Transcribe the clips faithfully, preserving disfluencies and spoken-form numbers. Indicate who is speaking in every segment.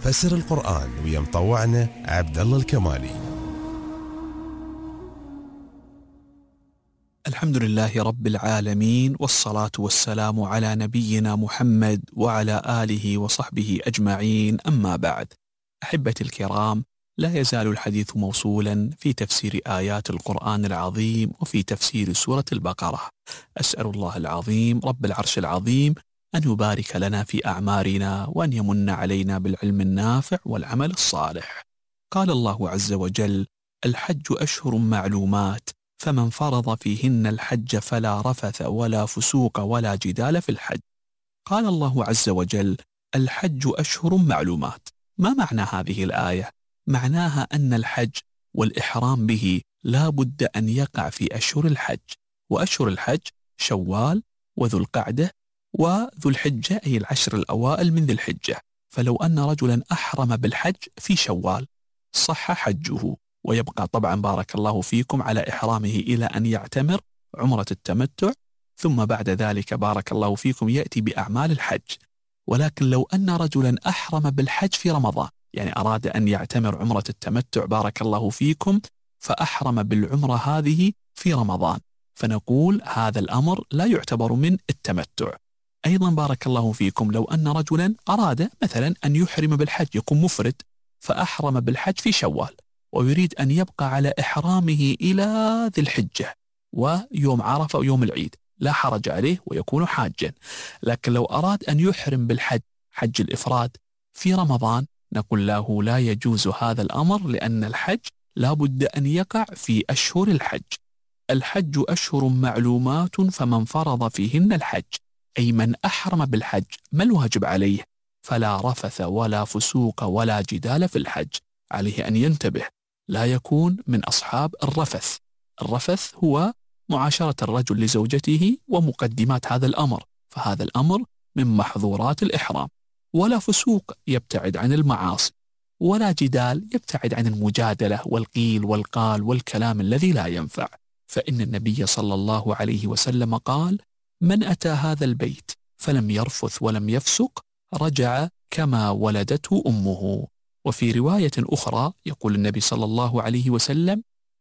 Speaker 1: فسر القرآن ويا مطوعنا عبد الله الكمالي.
Speaker 2: الحمد لله رب العالمين، والصلاة والسلام على نبينا محمد وعلى آله وصحبه أجمعين، أما بعد. أحبتي الكرام، لا يزال الحديث موصولا في تفسير آيات القرآن العظيم وفي تفسير سورة البقرة. أسأل الله العظيم رب العرش العظيم أن يبارك لنا في أعمارنا وأن يمن علينا بالعلم النافع والعمل الصالح. قال الله عز وجل: الحج أشهر معلومات، فمن فرض فيهن الحج فلا رفث ولا فسوق ولا جدال في الحج. قال الله عز وجل: الحج أشهر معلومات. ما معنى هذه الآية؟ معناها أن الحج والإحرام به لا بد أن يقع في أشهر الحج، وأشهر الحج شوال وذو القعدة وذو الحجة، أي العشر الأوائل من ذي الحجة. فلو أن رجلا أحرم بالحج في شوال صح حجه، ويبقى طبعا بارك الله فيكم على إحرامه إلى أن يعتمر عمرة التمتع، ثم بعد ذلك بارك الله فيكم يأتي بأعمال الحج. ولكن لو أن رجلا أحرم بالحج في رمضان، يعني أراد أن يعتمر عمرة التمتع بارك الله فيكم، فأحرم بالعمرة هذه في رمضان، فنقول هذا الأمر لا يعتبر من التمتع. أيضا بارك الله فيكم لو أن رجلا أراد مثلا أن يحرم بالحج، يكون مفرد، فأحرم بالحج في شوال ويريد أن يبقى على إحرامه إلى ذي الحجة ويوم عرفة ويوم العيد، لا حرج عليه ويكون حاجا. لكن لو أراد أن يحرم بالحج حج الإفراد في رمضان، نقول له لا يجوز هذا الأمر، لأن الحج لا بد أن يقع في أشهر الحج. الحج أشهر معلومات، فمن فرض فيهن الحج، أي من أحرم بالحج ما الواجب عليه؟ فلا رفث ولا فسوق ولا جدال في الحج. عليه أن ينتبه، لا يكون من أصحاب الرفث. الرفث هو معاشرة الرجل لزوجته ومقدمات هذا الأمر، فهذا الأمر من محظورات الإحرام. ولا فسوق، يبتعد عن المعاصي. ولا جدال، يبتعد عن المجادلة والقيل والقال والكلام الذي لا ينفع. فإن النبي صلى الله عليه وسلم قال: من أتى هذا البيت فلم يرفث ولم يفسق رجع كما ولدته أمه. وفي رواية أخرى يقول النبي صلى الله عليه وسلم: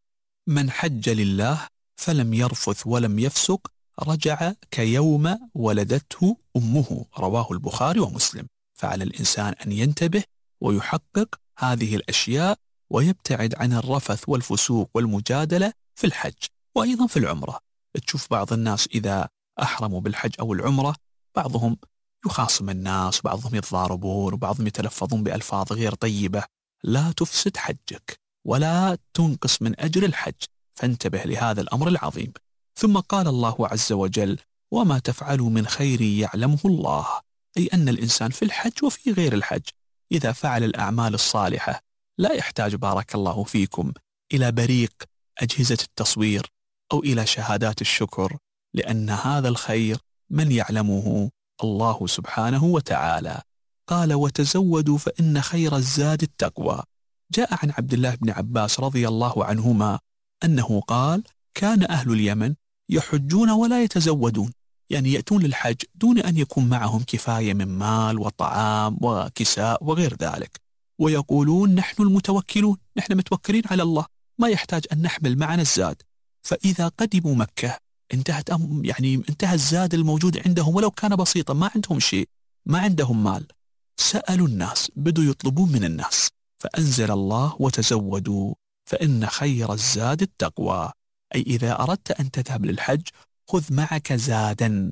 Speaker 2: من حج لله فلم يرفث ولم يفسق رجع كيوم ولدته أمه. رواه البخاري ومسلم. فعلى الإنسان أن ينتبه ويحقق هذه الأشياء ويبتعد عن الرفث والفسوق والمجادلة في الحج. وأيضا في العمرة، تشوف بعض الناس إذا أحرموا بالحج أو العمرة بعضهم يخاصم الناس، وبعضهم يتضاربون، وبعضهم يتلفظون بألفاظ غير طيبة. لا تفسد حجك ولا تنقص من أجر الحج، فانتبه لهذا الأمر العظيم. ثم قال الله عز وجل: وما تفعلوا من خير يعلمه الله. أي أن الإنسان في الحج وفي غير الحج إذا فعل الأعمال الصالحة لا يحتاج بارك الله فيكم إلى بريق أجهزة التصوير أو إلى شهادات الشكر، لأن هذا الخير من يعلمه الله سبحانه وتعالى. قال: وتزودوا فإن خير الزاد التقوى. جاء عن عبد الله بن عباس رضي الله عنهما أنه قال: كان أهل اليمن يحجون ولا يتزودون، يعني يأتون للحج دون أن يكون معهم كفاية من مال وطعام وكساء وغير ذلك، ويقولون: نحن المتوكلون، نحن متوكلين على الله، ما يحتاج أن نحمل معنا الزاد. فإذا قدموا مكة انتهت أم يعني انتهى الزاد الموجود عندهم ولو كان بسيطا، ما عندهم شيء، ما عندهم مال، سألوا الناس، بدوا يطلبون من الناس، فأنزل الله: وتزودوا فإن خير الزاد التقوى. أي إذا أردت أن تذهب للحج خذ معك زادا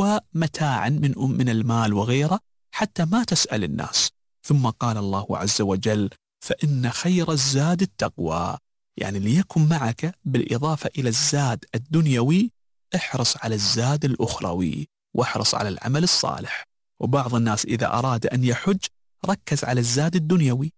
Speaker 2: ومتاعا من من المال وغيره حتى ما تسأل الناس. ثم قال الله عز وجل: فإن خير الزاد التقوى، يعني ليكن معك بالإضافة إلى الزاد الدنيوي احرص على الزاد الأخروي، واحرص على العمل الصالح. وبعض الناس إذا أراد أن يحج ركز على الزاد الدنيوي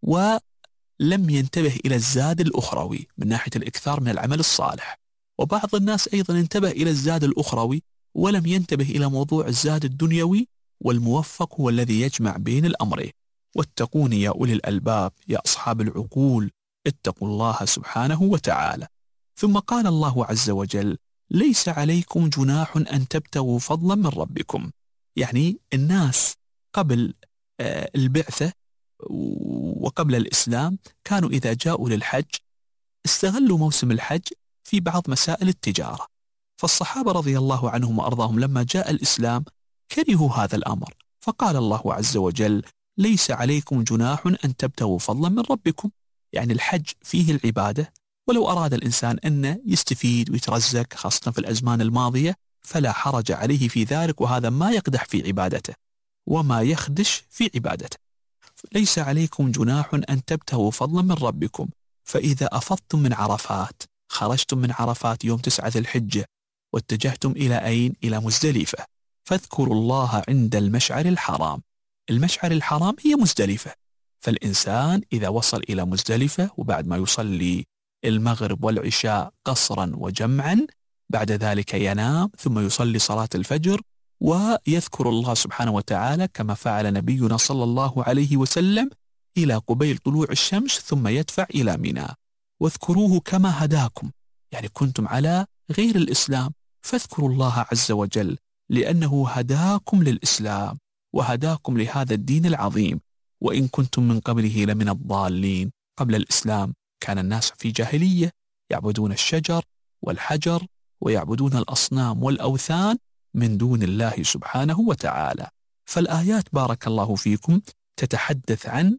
Speaker 2: ولم ينتبه إلى الزاد الأخروي من ناحية الإكثار من العمل الصالح. وبعض الناس أيضا انتبه إلى الزاد الأخروي ولم ينتبه إلى موضوع الزاد الدنيوي، والموفق هو الذي يجمع بين الأمرين. واتقون يا أولي الألباب، يا أصحاب العقول، اتقوا الله سبحانه وتعالى. ثم قال الله عز وجل: ليس عليكم جناح أن تبتغوا فضلا من ربكم. يعني الناس قبل البعثة وقبل الإسلام كانوا إذا جاءوا للحج استغلوا موسم الحج في بعض مسائل التجارة. فالصحابة رضي الله عنهم وأرضاهم لما جاء الإسلام كرهوا هذا الأمر، فقال الله عز وجل: ليس عليكم جناح أن تبتغوا فضلا من ربكم. يعني الحج فيه العبادة، ولو أراد الإنسان أن يستفيد ويترزق خاصة في الأزمان الماضية فلا حرج عليه في ذلك، وهذا ما يقدح في عبادته وما يخدش في عبادته. ليس عليكم جناح أن تبتغوا فضلا من ربكم فإذا أفضتم من عرفات، خرجتم من عرفات يوم تسعة ذي الحجة واتجهتم إلى أين؟ إلى مزدلفة، فاذكروا الله عند المشعر الحرام. المشعر الحرام هي مزدلفة، فالإنسان إذا وصل إلى مزدلفة وبعد ما يصلي المغرب والعشاء قصرا وجمعا، بعد ذلك ينام ثم يصلي صلاة الفجر ويذكر الله سبحانه وتعالى كما فعل نبينا صلى الله عليه وسلم إلى قبيل طلوع الشمس، ثم يدفع إلى منى. واذكروه كما هداكم، يعني كنتم على غير الإسلام فاذكروا الله عز وجل لأنه هداكم للإسلام وهداكم لهذا الدين العظيم، وإن كنتم من قبله لمن الضالين. قبل الإسلام كان الناس في جاهلية يعبدون الشجر والحجر ويعبدون الأصنام والأوثان من دون الله سبحانه وتعالى. فالآيات بارك الله فيكم تتحدث عن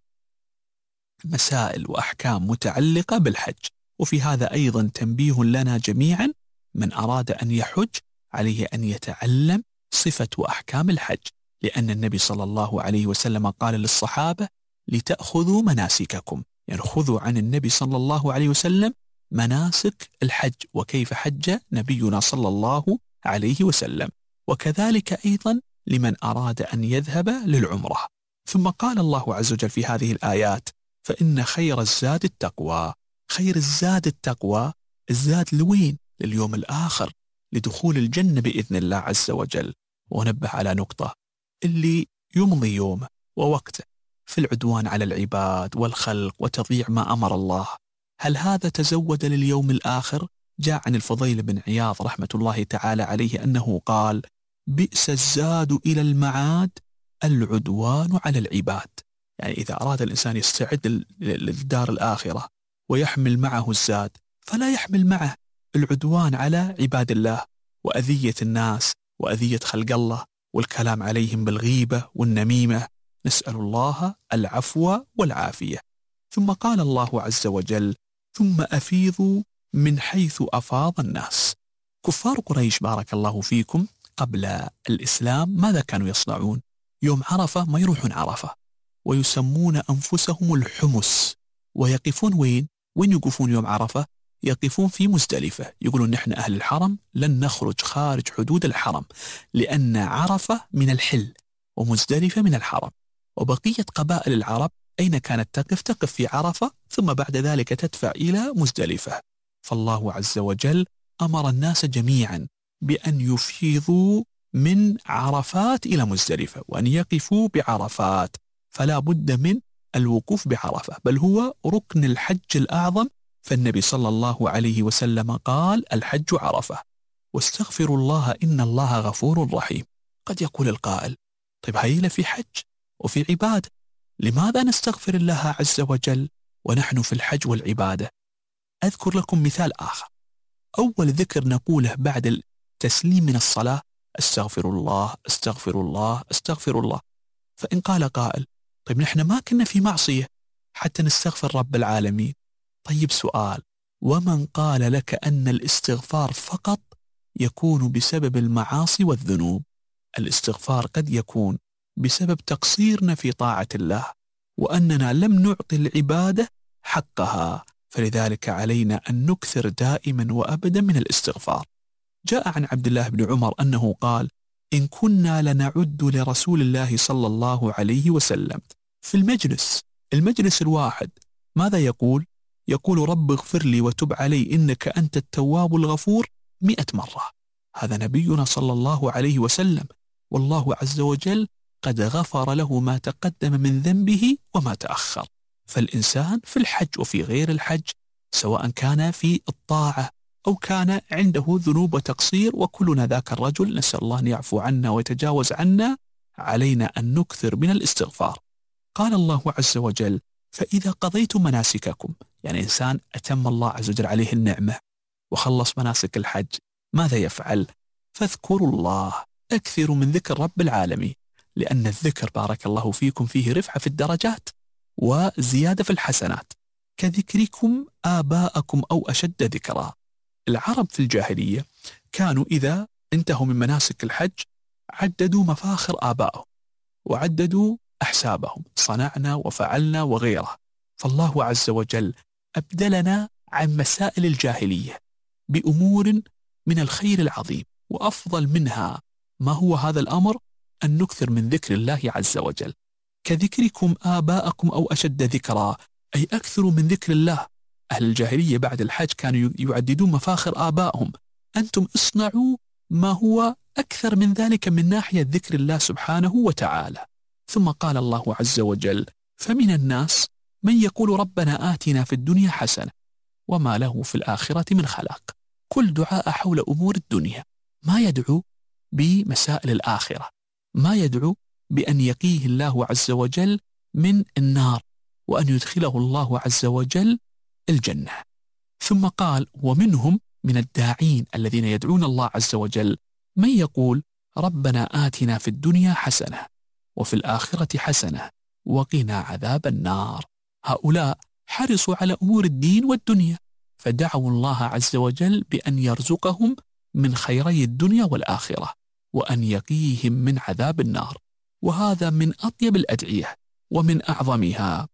Speaker 2: مسائل وأحكام متعلقة بالحج، وفي هذا أيضا تنبيه لنا جميعا: من أراد أن يحج عليه أن يتعلم صفة وأحكام الحج، لأن النبي صلى الله عليه وسلم قال للصحابة: لتأخذوا مناسككم، يعني خذوا عن النبي صلى الله عليه وسلم مناسك الحج وكيف حج نبينا صلى الله عليه وسلم. وكذلك أيضا لمن أراد أن يذهب للعمرة. ثم قال الله عز وجل في هذه الآيات: فإن خير الزاد التقوى. خير الزاد التقوى، الزاد لوين؟ لليوم الآخر، لدخول الجنة بإذن الله عز وجل. ونبه على نقطة: اللي يمضي يومه ووقته في العدوان على العباد والخلق وتضييع ما أمر الله، هل هذا تزود لليوم الآخر؟ جاء عن الفضيل بن عياض رحمة الله تعالى عليه أنه قال: بئس الزاد إلى المعاد العدوان على العباد. يعني إذا أراد الإنسان يستعد للدار الآخرة ويحمل معه الزاد، فلا يحمل معه العدوان على عباد الله وأذية الناس وأذية خلق الله والكلام عليهم بالغيبة والنميمة. نسأل الله العفو والعافية. ثم قال الله عز وجل: ثم أفيضوا من حيث أفاض الناس. كفار قريش بارك الله فيكم قبل الإسلام ماذا كانوا يصنعون؟ يوم عرفة ما يروحون عرفة، ويسمون أنفسهم الحمس، ويقفون وين؟ وين يقفون يوم عرفة؟ يقفون في مزدلفة، يقولون نحن أهل الحرم لن نخرج خارج حدود الحرم، لأن عرفة من الحل ومزدلفة من الحرم. وبقية قبائل العرب أين كانت تقف؟ تقف في عرفة ثم بعد ذلك تدفع إلى مزدلفة. فالله عز وجل أمر الناس جميعا بأن يفيضوا من عرفات إلى مزدلفة وأن يقفوا بعرفات، فلا بد من الوقوف بعرفة، بل هو ركن الحج الأعظم. فالنبي صلى الله عليه وسلم قال: الحج عرفة. واستغفروا الله إن الله غفور رحيم. قد يقول القائل: طيب هيلا في حج وفي عبادة، لماذا نستغفر الله عز وجل ونحن في الحج والعبادة؟ أذكر لكم مثال آخر. أول ذكر نقوله بعد التسليم من الصلاة: استغفر الله استغفر الله استغفر الله. فإن قال قائل: طيب نحن ما كنا في معصية حتى نستغفر رب العالمين. طيب سؤال: ومن قال لك أن الاستغفار فقط يكون بسبب المعاصي والذنوب؟ الاستغفار قد يكون بسبب تقصيرنا في طاعة الله، وأننا لم نعطي العبادة حقها، فلذلك علينا أن نكثر دائما وأبدا من الاستغفار. جاء عن عبد الله بن عمر أنه قال: إن كنا لنعد لرسول الله صلى الله عليه وسلم في المجلس المجلس الواحد ماذا يقول؟ يقول: رب اغفر لي وتب علي إنك أنت التواب الغفور مئة مرة. هذا نبينا صلى الله عليه وسلم، والله عز وجل قد غفر له ما تقدم من ذنبه وما تأخر. فالإنسان في الحج وفي غير الحج، سواء كان في الطاعة أو كان عنده ذنوب وتقصير، وكلنا ذاك الرجل، نسأل الله أن يعفو عنا ويتجاوز عنا، علينا أن نكثر من الاستغفار. قال الله عز وجل: فإذا قضيتم مناسككم، يعني إنسان أتم الله عز وجل عليه النعمة وخلص مناسك الحج، ماذا يفعل؟ فاذكروا الله، أكثروا من ذكر رب العالمين، لأن الذكر بارك الله فيكم فيه رفعة في الدرجات وزيادة في الحسنات، كذكركم آباءكم أو أشد ذكرا. العرب في الجاهلية كانوا إذا انتهوا من مناسك الحج عددوا مفاخر آبائهم وعددوا أحسابهم، صنعنا وفعلنا وغيره. فالله عز وجل أبدلنا عن مسائل الجاهلية بأمور من الخير العظيم، وأفضل منها ما هو هذا الأمر أن نكثر من ذكر الله عز وجل، كذكركم آباءكم أو أشد ذكرا، أي أكثروا من ذكر الله. أهل الجاهلية بعد الحج كانوا يعددون مفاخر آبائهم، أنتم اصنعوا ما هو أكثر من ذلك من ناحية ذكر الله سبحانه وتعالى. ثم قال الله عز وجل: فمن الناس من يقول ربنا آتنا في الدنيا حسنة وما له في الآخرة من خلاق. كل دعاء حول أمور الدنيا، ما يدعو بمسائل الآخرة، ما يدعو بأن يقيه الله عز وجل من النار وأن يدخله الله عز وجل الجنة. ثم قال: ومنهم من الداعين الذين يدعون الله عز وجل من يقول ربنا آتنا في الدنيا حسنة وفي الآخرة حسنة وقنا عذاب النار. هؤلاء حرصوا على أمور الدين والدنيا، فدعوا الله عز وجل بأن يرزقهم من خيري الدنيا والآخرة وأن يقيهم من عذاب النار، وهذا من أطيب الأدعية ومن أعظمها.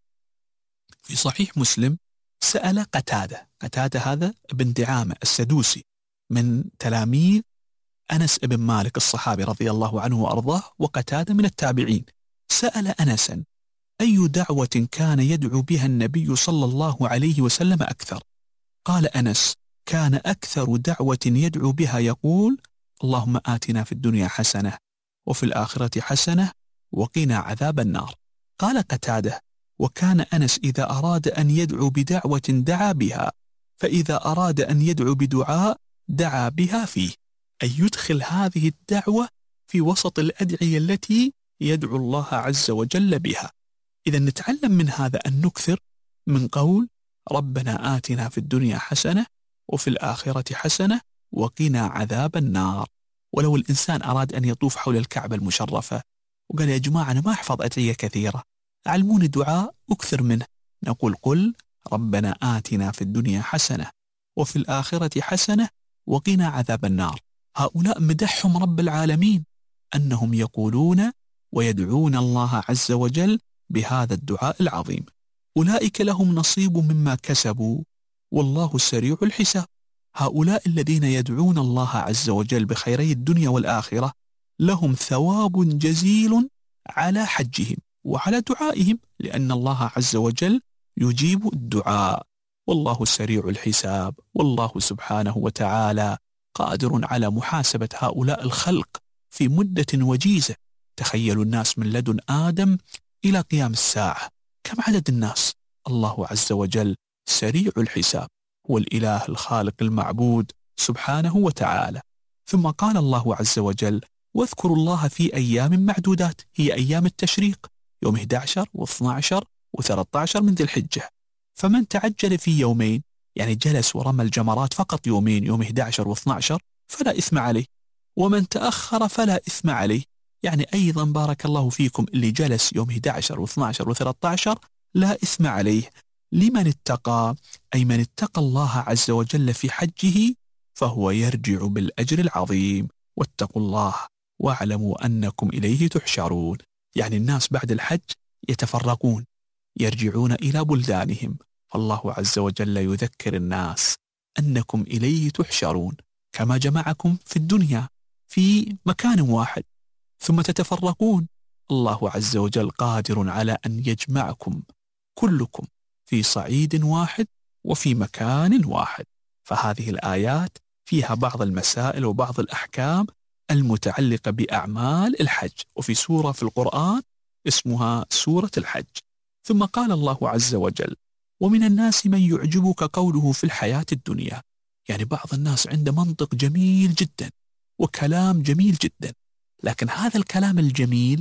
Speaker 2: في صحيح مسلم سأل قتادة، قتادة هذا ابن دعامة السدوسي من تلاميذ أنس بن مالك الصحابي رضي الله عنه وأرضاه، وقتادة من التابعين، سأل أنسا: أي دعوة كان يدعو بها النبي صلى الله عليه وسلم أكثر؟ قال أنس: كان أكثر دعوة يدعو بها يقول اللهم آتنا في الدنيا حسنة وفي الآخرة حسنة وقنا عذاب النار. قال قتادة: وكان أنس إذا أراد أن يدعو بدعوة دعا بها، فإذا أراد أن يدعو بدعاء دعا بها فيه، أي يدخل هذه الدعوة في وسط الأدعية التي يدعو الله عز وجل بها. إذا نتعلم من هذا أن نكثر من قول ربنا آتنا في الدنيا حسنة وفي الآخرة حسنة وقنا عذاب النار. ولو الإنسان أراد أن يطوف حول الكعبة المشرفة وقال يا جماعة أنا ما أحفظ أدعية كثيرة، علموني دعاء أكثر منه، نقول قل ربنا آتنا في الدنيا حسنة وفي الآخرة حسنة وقنا عذاب النار. هؤلاء مدحهم رب العالمين أنهم يقولون ويدعون الله عز وجل بهذا الدعاء العظيم. أولئك لهم نصيب مما كسبوا والله سريع الحساب. هؤلاء الذين يدعون الله عز وجل بخيري الدنيا والآخرة لهم ثواب جزيل على حجهم وعلى دعائهم، لأن الله عز وجل يجيب الدعاء، والله سريع الحساب، والله سبحانه وتعالى قادر على محاسبة هؤلاء الخلق في مدة وجيزة. تخيلوا الناس من لدن آدم إلى قيام الساعة، كم عدد الناس؟ الله عز وجل سريع الحساب، هو الإله الخالق المعبود سبحانه وتعالى. ثم قال الله عز وجل واذكروا الله في أيام معدودات، هي أيام التشريق، يوم أحد عشر واثني عشر وثلاثة عشر من ذي الحجة. فمن تعجل في يومين، يعني جلس ورمى الجمرات فقط يومين، يوم أحد عشر واثني عشر، فلا إثم عليه، ومن تأخر فلا إثم عليه. يعني أيضا بارك الله فيكم اللي جلس يوم أحد عشر واثني عشر وثلاثة عشر لا إثم عليه، لمن اتقى، أي من اتقى الله عز وجل في حجه فهو يرجع بالأجر العظيم. واتقوا الله واعلموا أنكم إليه تحشرون. يعني الناس بعد الحج يتفرقون يرجعون إلى بلدانهم، فالله عز وجل يذكر الناس أنكم إليه تحشرون، كما جمعكم في الدنيا في مكان واحد ثم تتفرقون. الله عز وجل قادر على أن يجمعكم كلكم في صعيد واحد وفي مكان واحد. فهذه الآيات فيها بعض المسائل وبعض الأحكام المتعلقة بأعمال الحج، وفي سورة في القرآن اسمها سورة الحج. ثم قال الله عز وجل ومن الناس من يعجبك قوله في الحياة الدنيا. يعني بعض الناس عنده منطق جميل جدا وكلام جميل جدا، لكن هذا الكلام الجميل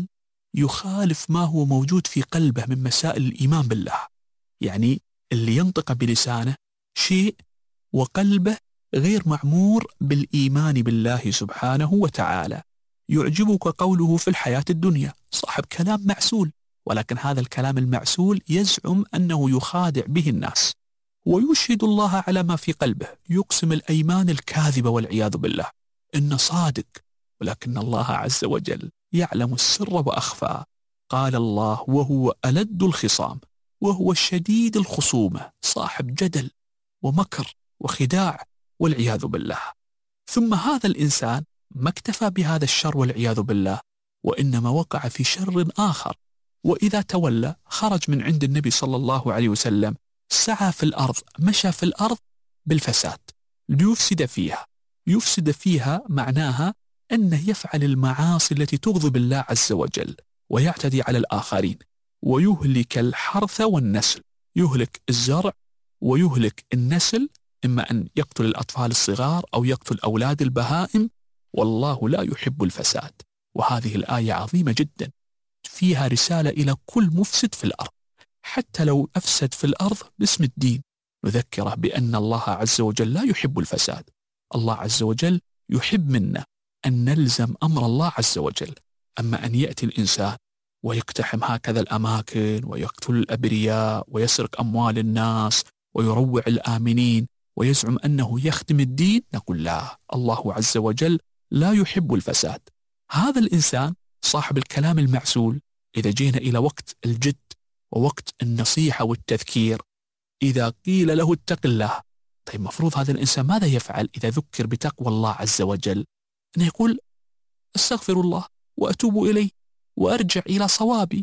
Speaker 2: يخالف ما هو موجود في قلبه من مسائل الإيمان بالله. يعني اللي ينطق بلسانه شيء وقلبه غير معمور بالإيمان بالله سبحانه وتعالى. يعجبك قوله في الحياة الدنيا، صاحب كلام معسول، ولكن هذا الكلام المعسول يزعم أنه يخادع به الناس، ويشهد الله على ما في قلبه، يقسم الأيمان الكاذبة والعياذ بالله إنه صادق، ولكن الله عز وجل يعلم السر وأخفى. قال الله: وهو ألد الخصام وهو الشديد الخصومة، صاحب جدل ومكر وخداع والعياذ بالله. ثم هذا الإنسان ما اكتفى بهذا الشر والعياذ بالله، وإنما وقع في شر آخر. وإذا تولى خرج من عند النبي صلى الله عليه وسلم، سعى في الأرض، مشى في الأرض بالفساد ليفسد فيها. يفسد فيها معناها أنه يفعل المعاصي التي تغضب الله عز وجل، ويعتدي على الآخرين، ويهلك الحرث والنسل، يهلك الزرع ويهلك النسل، إما أن يقتل الأطفال الصغار أو يقتل أولاد البهائم، والله لا يحب الفساد. وهذه الآية عظيمة جدا، فيها رسالة إلى كل مفسد في الأرض، حتى لو أفسد في الأرض باسم الدين، نذكره بأن الله عز وجل لا يحب الفساد. الله عز وجل يحب منا أن نلزم أمر الله عز وجل. أما أن يأتي الإنسان ويقتحم هكذا الأماكن ويقتل الأبرياء ويسرق أموال الناس ويروع الآمنين ويزعم أنه يخدم الدين، نقول لا، الله عز وجل لا يحب الفساد. هذا الإنسان صاحب الكلام المعسول، إذا جينا إلى وقت الجد ووقت النصيحة والتذكير، إذا قيل له اتق الله، طيب مفروض هذا الإنسان ماذا يفعل إذا ذكر بتقوى الله عز وجل؟ أنه يقول استغفر الله وأتوب إليه وأرجع إلى صوابي.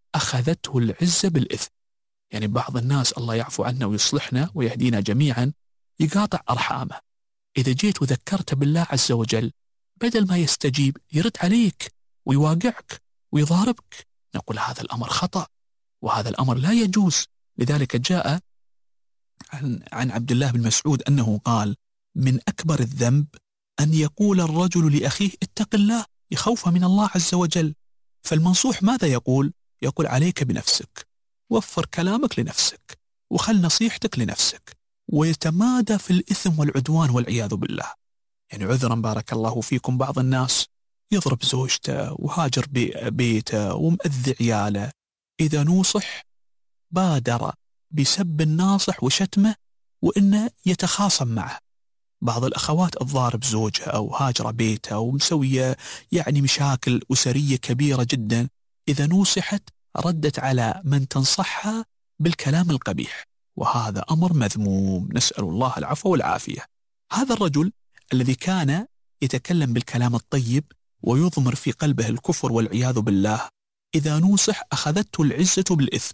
Speaker 2: أخذته العزة بالإثم. يعني بعض الناس الله يعفو عنا ويصلحنا ويهدينا جميعا يقاطع أرحامه. إذا جيت وذكرت بالله عز وجل، بدل ما يستجيب يرد عليك ويواقعك ويضاربك. نقول هذا الأمر خطأ، وهذا الأمر لا يجوز. لذلك جاء عن, عن عبد الله بن مسعود أنه قال: من أكبر الذنب أن يقول الرجل لأخيه اتق الله، يخوف من الله عز وجل. فالمنصوح ماذا يقول؟ يقول عليك بنفسك، وفر كلامك لنفسك، وخل نصيحتك لنفسك، ويتمادى في الإثم والعدوان والعياذ بالله. يعني عذرا بارك الله فيكم، بعض الناس يضرب زوجته وهاجر بيته ومؤذي عياله، إذا نوصح بادر بسب الناصح وشتمه وإنه يتخاصم معه. بعض الأخوات الضارب زوجها أو هاجر بيته ومسوية يعني مشاكل أسرية كبيرة جدا، إذا نوصحت ردت على من تنصحها بالكلام القبيح، وهذا أمر مذموم، نسأل الله العفو والعافية. هذا الرجل الذي كان يتكلم بالكلام الطيب ويضمر في قلبه الكفر والعياذ بالله، إذا نوصح أخذته العزة بالإثم،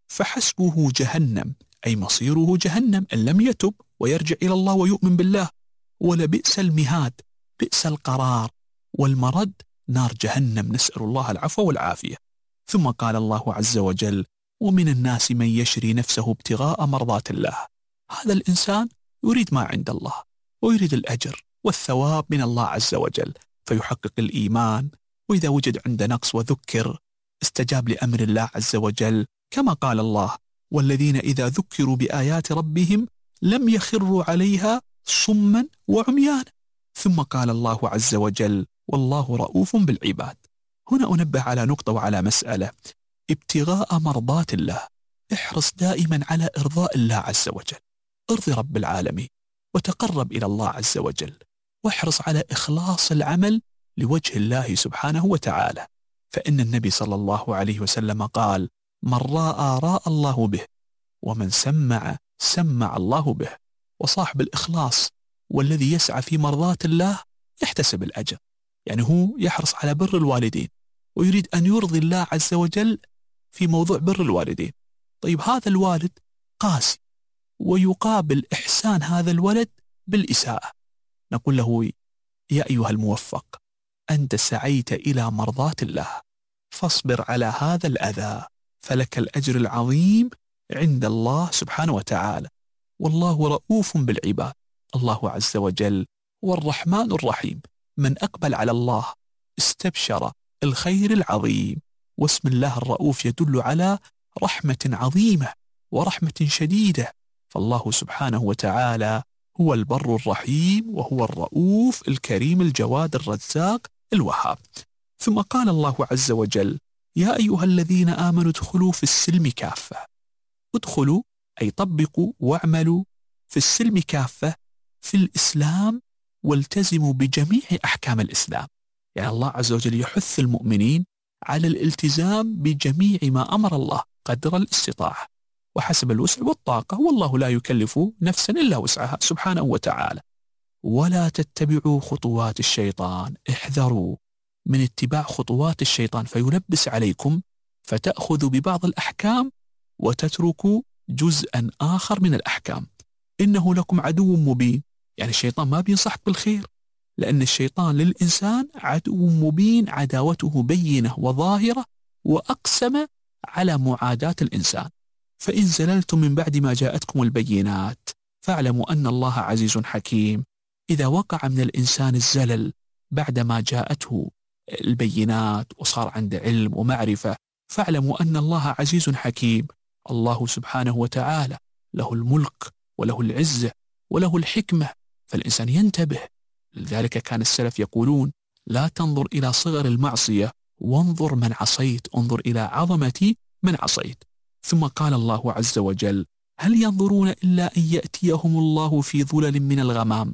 Speaker 2: فحسبه جهنم، أي مصيره جهنم إن لم يتب ويرجع إلى الله ويؤمن بالله. ولبئس المهاد، بئس القرار والمرد، نار جهنم، نسأل الله العفو والعافية. ثم قال الله عز وجل: ومن الناس من يشري نفسه ابتغاء مرضات الله. هذا الإنسان يريد ما عند الله، ويريد الأجر والثواب من الله عز وجل، فيحقق الإيمان، وإذا وجد عنده نقص وذكر استجاب لأمر الله عز وجل، كما قال الله: والذين إذا ذكروا بآيات ربهم لم يخروا عليها صما وعميانا. ثم قال الله عز وجل: والله رؤوف بالعباد. هنا أنبه على نقطة وعلى مسألة: ابتغاء مرضات الله، احرص دائما على إرضاء الله عز وجل، ارضي رب العالمين وتقرب إلى الله عز وجل، واحرص على إخلاص العمل لوجه الله سبحانه وتعالى. فإن النبي صلى الله عليه وسلم قال: من راى راى الله به، ومن سمع سمع الله به. وصاحب الإخلاص والذي يسعى في مرضات الله يحتسب الأجر، يعني هو يحرص على بر الوالدين ويريد أن يرضي الله عز وجل في موضوع بر الوالدين. طيب هذا الوالد قاسي، ويقابل إحسان هذا الولد بالإساءة، نقول له: يا أيها الموفق، أنت سعيت إلى مرضات الله، فاصبر على هذا الأذى، فلك الأجر العظيم عند الله سبحانه وتعالى، والله رؤوف بالعباد. الله عز وجل والرحمن الرحيم، من أقبل على الله استبشر الخير العظيم، واسم الله الرؤوف يدل على رحمة عظيمة ورحمة شديدة. فالله سبحانه وتعالى هو البر الرحيم، وهو الرؤوف الكريم الجواد الرزاق الوهاب. ثم قال الله عز وجل: يا أيها الذين آمنوا ادخلوا في السلم كافة. ادخلوا أي طبقوا واعملوا في السلم كافة، في الإسلام، والتزموا بجميع أحكام الإسلام. يعني الله عز وجل يحث المؤمنين على الالتزام بجميع ما أمر الله قدر الاستطاعة وحسب الوسع والطاقة، والله لا يكلف نفسا إلا وسعها سبحانه وتعالى. ولا تتبعوا خطوات الشيطان، احذروا من اتباع خطوات الشيطان فيلبس عليكم فتأخذوا ببعض الأحكام وتتركوا جزءا آخر من الأحكام. إنه لكم عدو مبين، يعني الشيطان ما بينصحك بالخير، لأن الشيطان للإنسان عدو مبين، عداوته بينة وظاهرة، وأقسم على معاداة الإنسان. فإن زللتم من بعد ما جاءتكم البينات فاعلموا أن الله عزيز حكيم. إذا وقع من الإنسان الزلل بعدما جاءته البينات وصار عنده علم ومعرفة، فاعلموا أن الله عزيز حكيم. الله سبحانه وتعالى له الملك وله العزة وله الحكمة، فالإنسان ينتبه. لذلك كان السلف يقولون: لا تنظر إلى صغر المعصية وانظر من عصيت، انظر إلى عظمة من عصيت. ثم قال الله عز وجل: هل ينظرون إلا أن يأتيهم الله في ظلل من الغمام.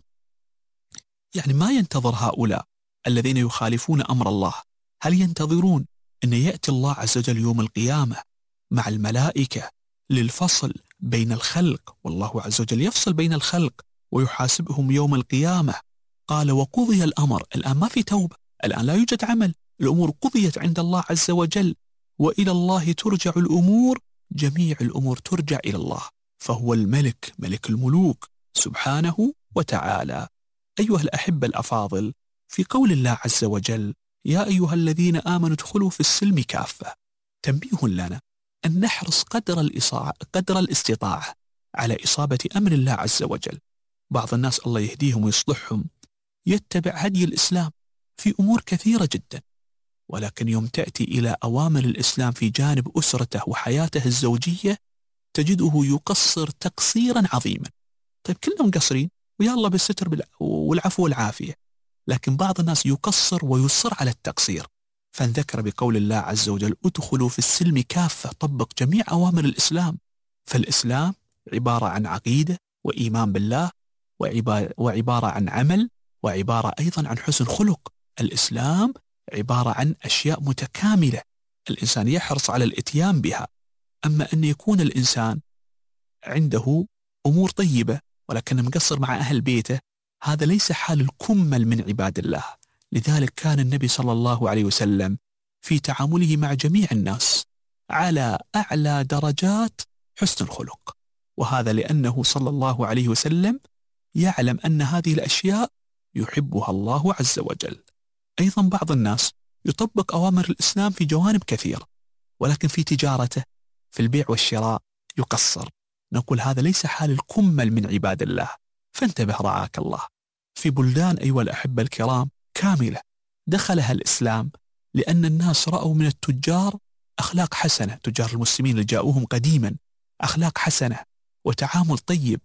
Speaker 2: يعني ما ينتظر هؤلاء الذين يخالفون أمر الله، هل ينتظرون أن يأتي الله عز وجل يوم القيامة مع الملائكة للفصل بين الخلق، والله عز وجل يفصل بين الخلق ويحاسبهم يوم القيامة. قال: وقضي الأمر. الآن ما في توبة، الآن لا يوجد عمل، الأمور قضيت عند الله عز وجل، وإلى الله ترجع الأمور، جميع الأمور ترجع إلى الله، فهو الملك، ملك الملوك سبحانه وتعالى. أيها الأحبة الأفاضل، في قول الله عز وجل: يا أيها الذين آمنوا ادخلوا في السلم كافة، تنبيه لنا أن نحرص قدر الإصاعة قدر الاستطاعة على إصابة أمر الله عز وجل. بعض الناس الله يهديهم ويصلحهم يتبع هدي الإسلام في أمور كثيرة جدا، ولكن يوم تأتي إلى أوامر الإسلام في جانب أسرته وحياته الزوجية تجده يقصر تقصيرا عظيما. طيب كلهم مقصرين ويا الله بالستر والعفو والعافية، لكن بعض الناس يقصر ويصر على التقصير. فانذكر بقول الله عز وجل: ادخلوا في السلم كافة، طبق جميع أوامر الإسلام. فالإسلام عبارة عن عقيدة وإيمان بالله، وعبارة عن عمل، وعبارة أيضا عن حسن خلق. الإسلام عبارة عن أشياء متكاملة الإنسان يحرص على الإتيان بها. أما أن يكون الإنسان عنده أمور طيبة ولكن مقصر مع أهل بيته، هذا ليس حال الكمل من عباد الله. لذلك كان النبي صلى الله عليه وسلم في تعامله مع جميع الناس على أعلى درجات حسن الخلق، وهذا لأنه صلى الله عليه وسلم يعلم أن هذه الأشياء يحبها الله عز وجل. أيضا بعض الناس يطبق أوامر الإسلام في جوانب كثيرة، ولكن في تجارته في البيع والشراء يقصر. نقول هذا ليس حال الكمل من عباد الله، فانتبه رعاك الله. في بلدان أيها الأحبة الكرام كاملة دخلها الإسلام لأن الناس رأوا من التجار أخلاق حسنة، تجار المسلمين اللي جاءوهم قديما، أخلاق حسنة وتعامل طيب،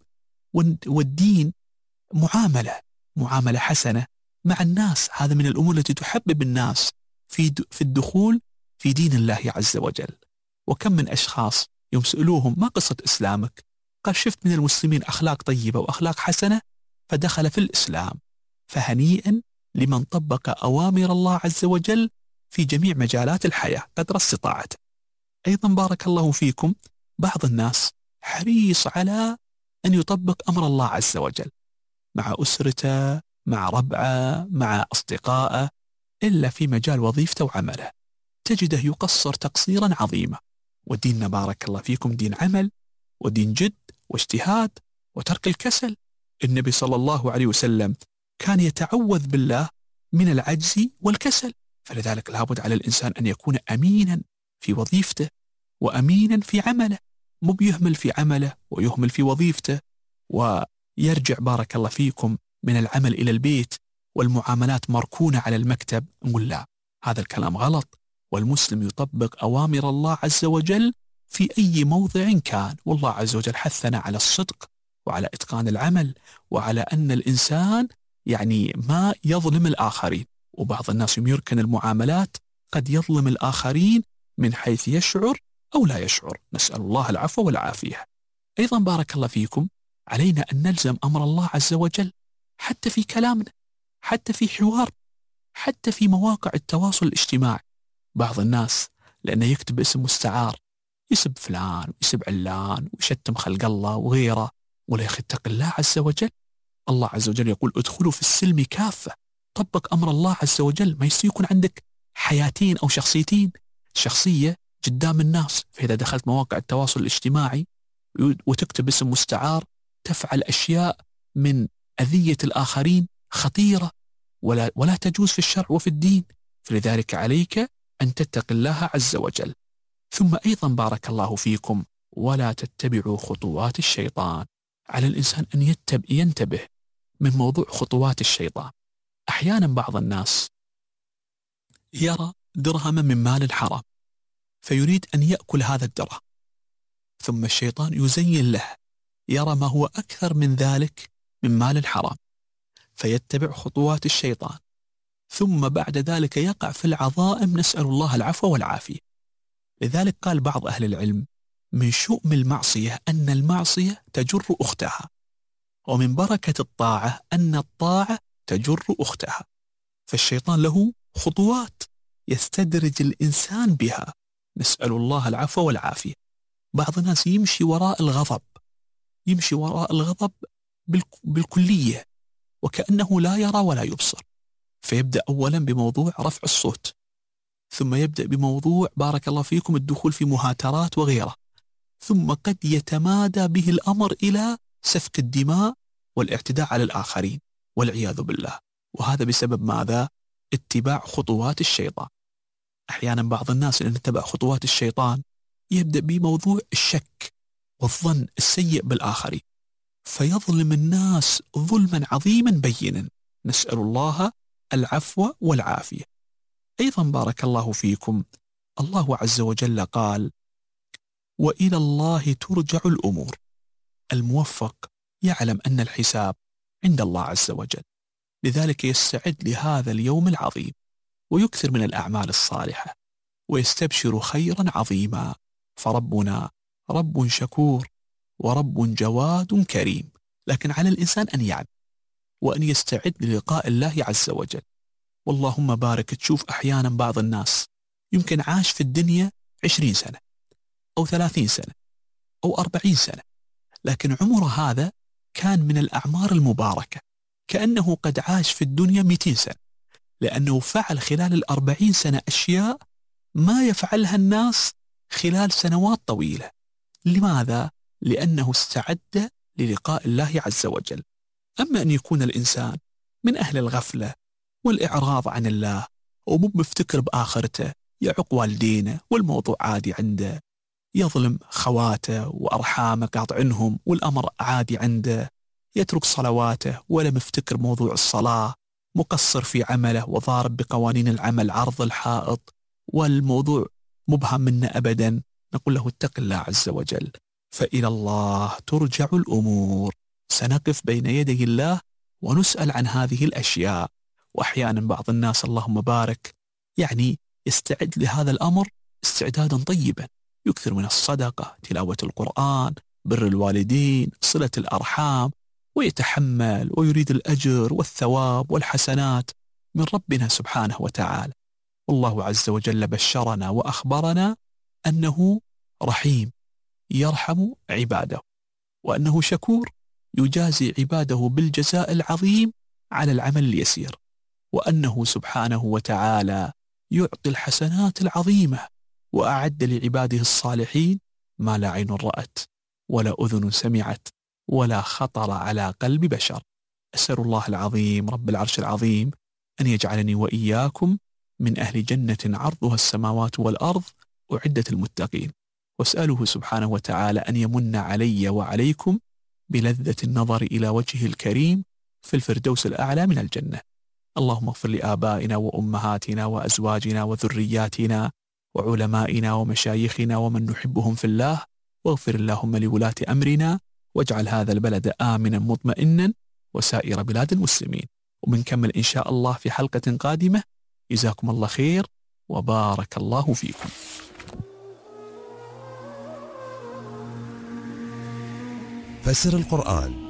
Speaker 2: والدين معاملة معاملة حسنة مع الناس. هذا من الأمور التي تحبب الناس في في الدخول في دين الله عز وجل. وكم من أشخاص يوم سألوهم: ما قصة إسلامك؟ قال: شفت من المسلمين أخلاق طيبة وأخلاق حسنة فدخل في الإسلام. فهنيئا لمن طبق أوامر الله عز وجل في جميع مجالات الحياة قدر استطاعته. أيضا بارك الله فيكم، بعض الناس حريص على أن يطبق أمر الله عز وجل مع أسرته، مع ربعه، مع أصدقائه، إلا في مجال وظيفته وعمله تجده يقصر تقصيرا عظيما. وديننا بارك الله فيكم دين عمل ودين جد واجتهاد وترك الكسل. النبي صلى الله عليه وسلم كان يتعوذ بالله من العجز والكسل، فلذلك لابد على الإنسان أن يكون أمينا في وظيفته وأمينا في عمله، مو بيهمل في عمله ويهمل في وظيفته ويرجع بارك الله فيكم من العمل إلى البيت والمعاملات مركونة على المكتب. نقول لا، هذا الكلام غلط، والمسلم يطبق أوامر الله عز وجل في أي موضع كان. والله عز وجل حثنا على الصدق وعلى إتقان العمل وعلى أن الإنسان يعني ما يظلم الآخرين. وبعض الناس يركن المعاملات قد يظلم الآخرين من حيث يشعر أو لا يشعر، نسأل الله العفو والعافية. أيضا بارك الله فيكم علينا أن نلزم أمر الله عز وجل حتى في كلامنا، حتى في حوار، حتى في مواقع التواصل الاجتماعي. بعض الناس لأنه يكتب اسم مستعار يسب فلان ويسب علان ويشتم خلق الله وغيره، ولا يتق الله عز وجل. الله عز وجل يقول ادخلوا في السلم كافة، طبق أمر الله عز وجل. ما يصير يكون عندك حياتين أو شخصيتين، شخصية قدام الناس، فإذا دخلت مواقع التواصل الاجتماعي وتكتب اسم مستعار تفعل أشياء من أذية الآخرين خطيرة ولا, ولا تجوز في الشرع وفي الدين. فلذلك عليك أن تتق الله عز وجل. ثم أيضا بارك الله فيكم ولا تتبعوا خطوات الشيطان. على الإنسان أن يتب ينتبه من موضوع خطوات الشيطان. أحيانا بعض الناس يرى درهما من مال الحرام فيريد أن يأكل هذا الدرهم، ثم الشيطان يزين له يرى ما هو أكثر من ذلك من مال الحرام فيتبع خطوات الشيطان، ثم بعد ذلك يقع في العظائم، نسأل الله العفو والعافية. لذلك قال بعض أهل العلم من شؤم المعصية أن المعصية تجر أختها، ومن بركة الطاعة أن الطاعة تجر أختها. فالشيطان له خطوات يستدرج الإنسان بها، نسأل الله العفو والعافية. بعض الناس يمشي وراء الغضب، يمشي وراء الغضب بالكلية وكأنه لا يرى ولا يبصر، فيبدأ أولا بموضوع رفع الصوت، ثم يبدأ بموضوع بارك الله فيكم الدخول في مهاترات وغيره، ثم قد يتمادى به الأمر إلى سفك الدماء والاعتداء على الآخرين والعياذ بالله. وهذا بسبب ماذا؟ اتباع خطوات الشيطان. أحيانا بعض الناس اللي اتبع خطوات الشيطان يبدأ بموضوع الشك والظن السيء بالآخرين فيظلم الناس ظلما عظيما بينا، نسأل الله العفو والعافية. أيضا بارك الله فيكم الله عز وجل قال وإلى الله ترجع الأمور. الموفق يعلم أن الحساب عند الله عز وجل، لذلك يستعد لهذا اليوم العظيم ويكثر من الأعمال الصالحة ويستبشر خيرا عظيما، فربنا رب شكور ورب جواد كريم. لكن على الإنسان أن يعلم وأن يستعد للقاء الله عز وجل. واللهم بارك تشوف أحيانا بعض الناس يمكن عاش في الدنيا عشرين سنة أو ثلاثين سنة أو أربعين سنة، لكن عمره هذا كان من الأعمار المباركة، كأنه قد عاش في الدنيا مئتين سنة، لأنه فعل خلال الأربعين سنة أشياء ما يفعلها الناس خلال سنوات طويلة. لماذا؟ لأنه استعد للقاء الله عز وجل. أما أن يكون الإنسان من أهل الغفلة والإعراض عن الله ومو مفتكر بآخرته، يعق والدينه والموضوع عادي عنده، يظلم خواته وأرحامه قاطعنهم والأمر عادي عنده، يترك صلواته ولا مفتكر موضوع الصلاة، مقصر في عمله وضارب بقوانين العمل عرض الحائط والموضوع مبهم منه أبدا، نقول له اتق الله عز وجل، فإلى الله ترجع الأمور. سنقف بين يدي الله ونسأل عن هذه الأشياء. وأحيانا بعض الناس اللهم بارك يعني يستعد لهذا الأمر استعدادا طيبا، يكثر من الصدقة، تلاوة القرآن، بر الوالدين، صلة الأرحام، ويتحمل ويريد الأجر والثواب والحسنات من ربنا سبحانه وتعالى. والله عز وجل بشرنا وأخبرنا أنه رحيم يرحم عباده، وأنه شكور يجازي عباده بالجزاء العظيم على العمل اليسير، وأنه سبحانه وتعالى يعطي الحسنات العظيمة، وأعد لعباده الصالحين ما لا عين رأت ولا أذن سمعت ولا خطر على قلب بشر. أسأل الله العظيم رب العرش العظيم أن يجعلني وإياكم من أهل جنة عرضها السماوات والأرض أعدت المتقين، واسأله سبحانه وتعالى أن يمن علي وعليكم بلذة النظر إلى وجهه الكريم في الفردوس الأعلى من الجنة. اللهم اغفر لآبائنا وأمهاتنا وأزواجنا وذرياتنا وعلمائنا ومشايخنا ومن نحبهم في الله، واغفر اللهم لولاة أمرنا، واجعل هذا البلد آمنا مطمئنا وسائر بلاد المسلمين. وبنكمل إن شاء الله في حلقة قادمة. جزاكم الله خير وبارك الله فيكم.
Speaker 1: فسر القرآن